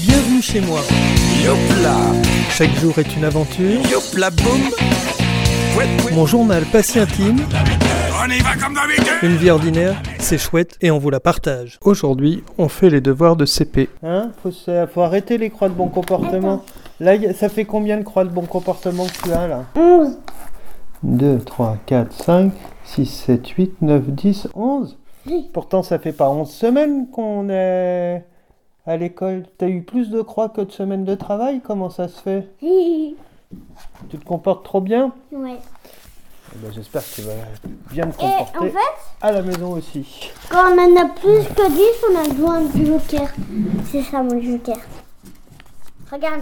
Bienvenue chez moi. Yopla. Chaque jour est une aventure. Yopla boum. Mon journal pas si intime. On y va comme d'habitude. Une vie ordinaire, c'est chouette et on vous la partage. Aujourd'hui, on fait les devoirs de CP. Hein, faut arrêter les croix de bon comportement. Là, ça fait combien de croix de bon comportement que tu as là? 11. 2, 3, 4, 5, 6, 7, 8, 9, 10, 11. Pourtant, ça fait pas 11 semaines qu'on est à l'école. T'as eu plus de croix que de semaines de travail? Comment ça se fait? Tu te comportes trop bien? Ouais. Eh ben, j'espère que tu vas bien te Et en comporter fait, à la maison aussi. quand on en a plus que 10, on a besoin du joker. C'est ça mon joker. Regarde.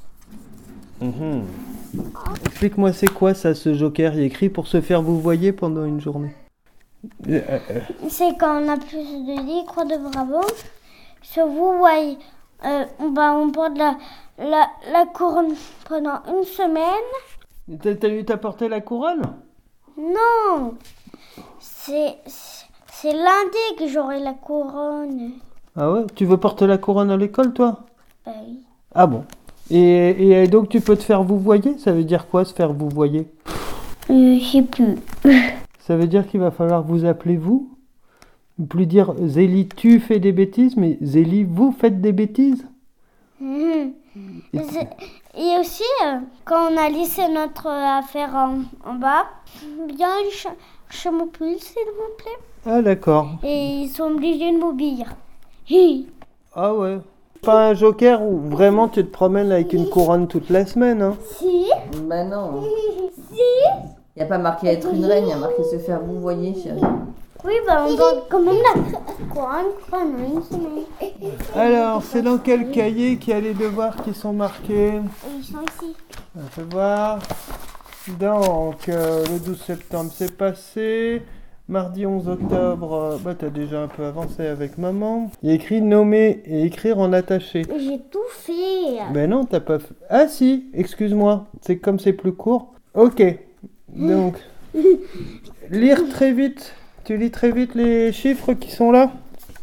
Explique-moi, c'est quoi ça, ce joker? Il est écrit pour se faire vous voyez pendant une journée. C'est quand on a plus de 10 croix de bravo. Si vous voyez, on porte la couronne pendant une semaine. T'as porté la couronne? Non, c'est lundi que j'aurai la couronne. Ah ouais? Tu veux porter la couronne à l'école, toi? Bah oui. Ah bon. Et donc tu peux te faire vous voyez? Ça veut dire quoi, se faire vous voyez? Je sais plus. Ça veut dire qu'il va falloir vous appeler vous? Plus dire Zélie, tu fais des bêtises, mais Zélie, vous faites des bêtises? Et aussi, quand on a laissé notre affaire en bas, viens chez mon pull, s'il vous plaît. Ah d'accord. Et ils sont obligés de m'obéir. Ah ouais. Pas un joker où vraiment tu te promènes avec une couronne toute la semaine, hein? Si. Bah non, Si. il n'y a pas marqué être une reine, il y a marqué se faire vous voyez, chérie. Oui, bah on doit quand même la couronne pendant une semaine. Alors, c'est dans quel cahier qu'il y a les devoirs qui sont marqués? Et ils sont ici. On peut voir. Donc, le 12 septembre, c'est passé. Mardi 11 octobre, t'as déjà un peu avancé avec maman. Il y a écrit nommer et écrire en attaché. J'ai tout fait. Ben non, t'as pas fait. Ah si, excuse-moi. C'est comme c'est plus court. Ok. Donc, lire très vite. Tu lis très vite les chiffres qui sont là?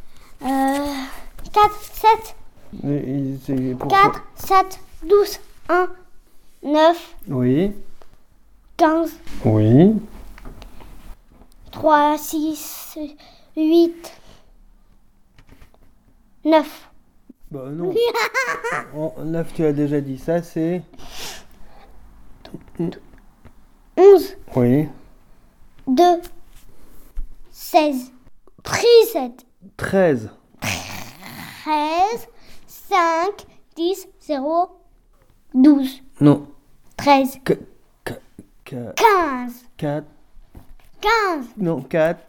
4, 7, C'est pour- 4, 7, 12, 1, 9, Oui. 15, Oui. 3, 6, 8, 9. Bah non. 9, tu as déjà dit. Ça, c'est... 11, Oui. 2, 16, 17, 13. 13, 5, 10, 0, 12, Non. 13, 15, 4. 15. Non, 4.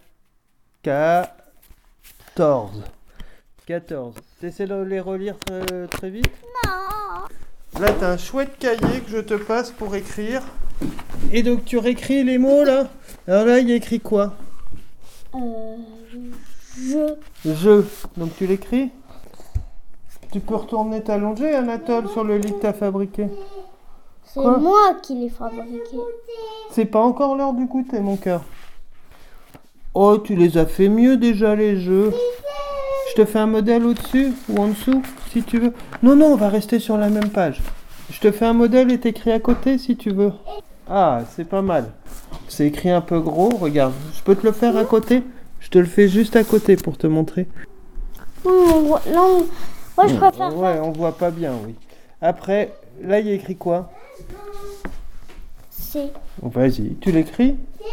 14. 14. T'essaies de les relire très vite? Non. Là, t'as un chouette cahier que je te passe pour écrire. Et donc, tu réécris les mots, là? Alors là, il y a écrit quoi? Je. Donc, tu l'écris? Tu peux retourner t'allonger, Anatole, sur le lit que t'as fabriqué. C'est Quoi? moi qui l'ai fabriqué. C'est pas encore l'heure du goûter, mon cœur. Oh, tu les as fait mieux déjà, les jeux. Je te fais un modèle au-dessus ou en dessous, si tu veux. Non, non, on va rester sur la même page. Je te fais un modèle et t'écris à côté, si tu veux. Ah, c'est pas mal. C'est écrit un peu gros, regarde. Je peux te le faire à côté? Je te le fais juste à côté pour te montrer. Non, moi je préfère Ouais, on voit pas bien, oui. Après, là, il y a écrit quoi? C'est. Vas-y, tu l'écris?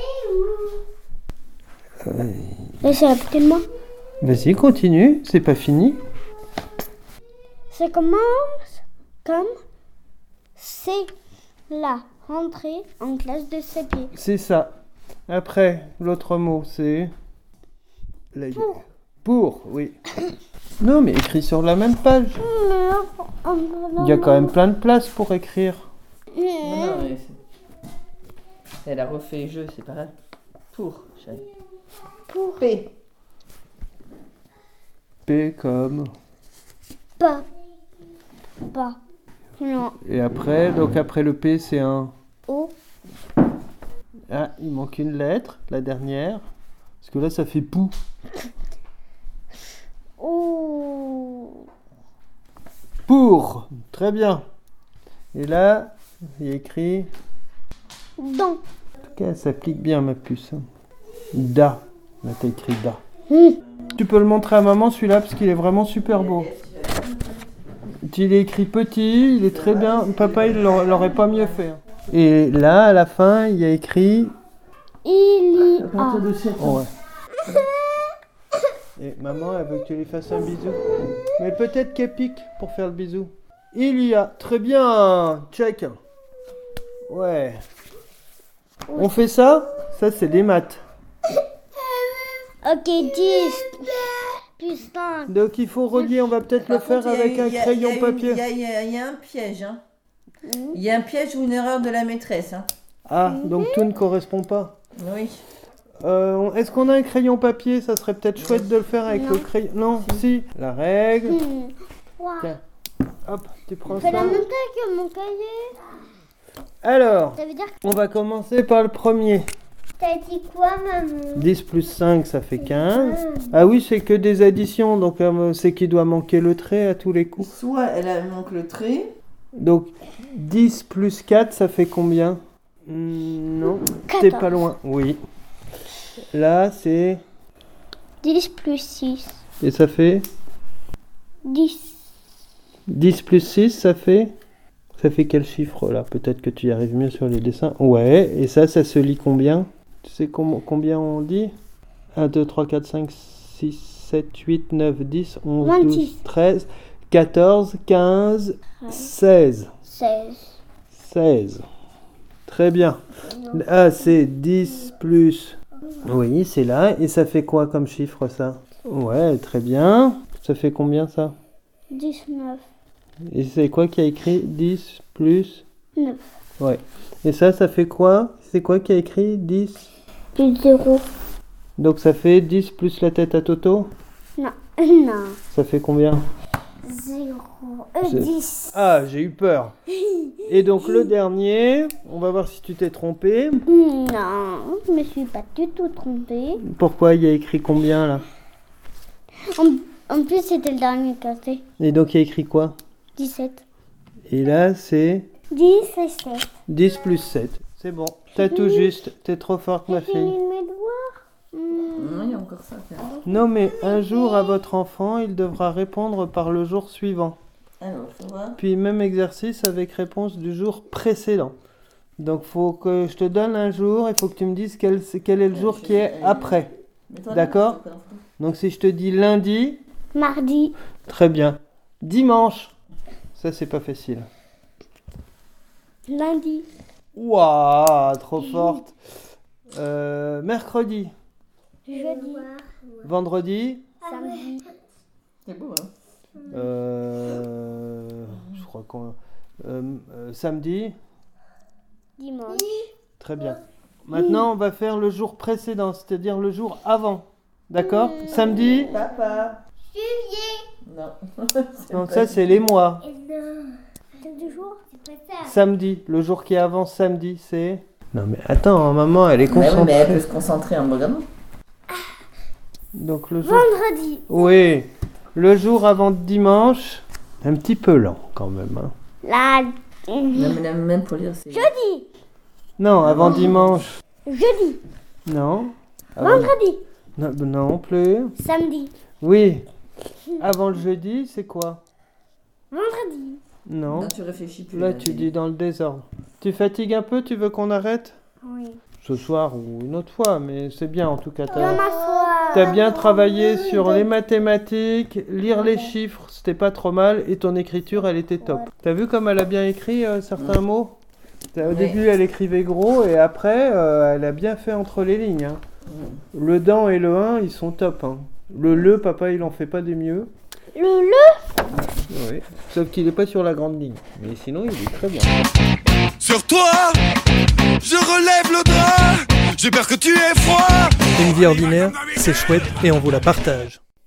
Laissez à côté de moi. Vas-y, continue, c'est pas fini. Ça commence comme c'est la rentrée en classe de CP. C'est ça. Après, l'autre mot, c'est... Là, Pour, oui. Non, mais écris sur la même page. Il y a quand même plein de place pour écrire. Non, mais elle a refait jeu, c'est pareil. Pour, chérie. Pour P. P comme... pas. Non. Et après, donc après le P, c'est un... O. Ah, il manque une lettre, la dernière. Parce que là, ça fait pou. Pour. Très bien. Et là, il y a écrit... Dans. En tout cas, ça s'applique bien, ma puce. Da. Là, t'as écrit da. Tu peux le montrer à maman, celui-là, parce qu'il est vraiment super beau. Il est écrit petit, il est très bien. Papa, il l'aurait pas mieux fait. Et là, à la fin, il y a écrit... Il y a. Oh, ouais. Et maman, elle veut que tu lui fasses un bisou. Mais peut-être qu'elle pique pour faire le bisou. Il y a. Très bien. Check. Ouais. On fait ça? Ça, c'est des maths. Ok, 10 plus 5. Donc il faut relier, on va peut-être le faire avec un crayon papier. Il y a un piège. Hein. Il y a un piège ou une erreur de la maîtresse. Hein. Ah, donc tout ne correspond pas. Oui. Est-ce qu'on a un crayon papier? Ça serait peut-être chouette de le faire avec le crayon. Non, si. La règle. Tiens. Hop, tu prends Fais ça. la montée avec mon cahier. Alors, Ça veut dire que on va commencer par le premier. t'as dit quoi, maman? 10 plus 5, ça fait 15. Ah oui, c'est que des additions, donc c'est qu'il doit manquer le trait à tous les coups. Soit elle manque le trait. Donc, 10 plus 4, ça fait combien? Non, 14. t'es pas loin. Oui. Là, c'est... 10 plus 6. Et ça fait 10. 10 plus 6, ça fait... Ça fait quel chiffre, là? Peut-être que tu y arrives mieux sur les dessins. Ouais, et ça se lit combien? Tu sais combien on dit? 1, 2, 3, 4, 5, 6, 7, 8, 9, 10, 11, 26. 12, 13, 14, 15, 16. 16. 16. Très bien. Ah, c'est 10 plus... Oui, c'est là. Et ça fait quoi comme chiffre, ça? Ouais, très bien. Ça fait combien, ça? 19. Et c'est quoi qui a écrit 10 plus... 9. Ouais. Et ça fait quoi? C'est quoi qui a écrit 10? Plus 0. Donc ça fait 10 plus la tête à Toto? Non. Non. Ça fait combien? 0. C'est- 10. Ah, j'ai eu peur. Et donc le dernier, on va voir si tu t'es trompé. Non, je me suis pas du tout trompée. Pourquoi il y a écrit combien là? En plus, c'était le dernier côté. Et donc il y a écrit quoi? 17. Et là c'est 10 et 7. 10 plus 7. C'est bon. T'as tout juste. T'es trop forte ma J'ai fini fille. de mes devoirs. Non, il y a encore ça à faire. Non mais un jour à votre enfant, il devra répondre par le jour suivant. Alors, ça va. Puis même exercice avec réponse du jour précédent. Donc faut que je te donne un jour, il faut que tu me dises quel est le jour qui est après. D'accord. Donc si je te dis lundi, Mardi. très bien. Dimanche, ça c'est pas facile. Lundi. Waouh, trop forte. Mercredi, Jeudi. vendredi, Samedi. C'est beau, hein. je crois qu'on... samedi, Dimanche. très bien. Maintenant on va faire le jour précédent, c'est-à-dire le jour avant. D'accord? Samedi, Papa. Non. donc ça c'est les mois. C'est du jour. C'est pas ça. Samedi, le jour qui est avant samedi, c'est... Non mais attends, maman, elle est Mais oui, mais concentrée. elle peut se concentrer en me regardant. Donc le jour... Vendredi. Oui, le jour avant dimanche, un petit peu lent quand même. Hein. La... Non, mais même pour lire, c'est... Jeudi. Non, avant dimanche, Jeudi. non. Avant- Vendredi. Non, non plus. Samedi. Oui. Avant le jeudi, c'est quoi? Vendredi. Non. Non, tu réfléchis plus. Là, tu dis dans le désordre. Tu fatigues un peu, tu veux qu'on arrête? Oui. Ce soir ou une autre fois, mais c'est bien en tout cas. Demain soir. T'as bien travaillé sur les mathématiques, lire les chiffres, c'était pas trop mal, et ton écriture, elle était top. T'as vu comme elle a bien écrit certains mots? Au début, elle écrivait gros, et après, elle a bien fait entre les lignes. Hein. Le dans et le 1, ils sont top. Hein. Le, papa, il en fait pas des mieux. Le. Oui. Sauf qu'il est pas sur la grande ligne. Mais sinon, il est très bien. Sur toi, je relève le drap. J'ai peur que tu aies froid. Une vie ordinaire, c'est chouette et on vous la partage.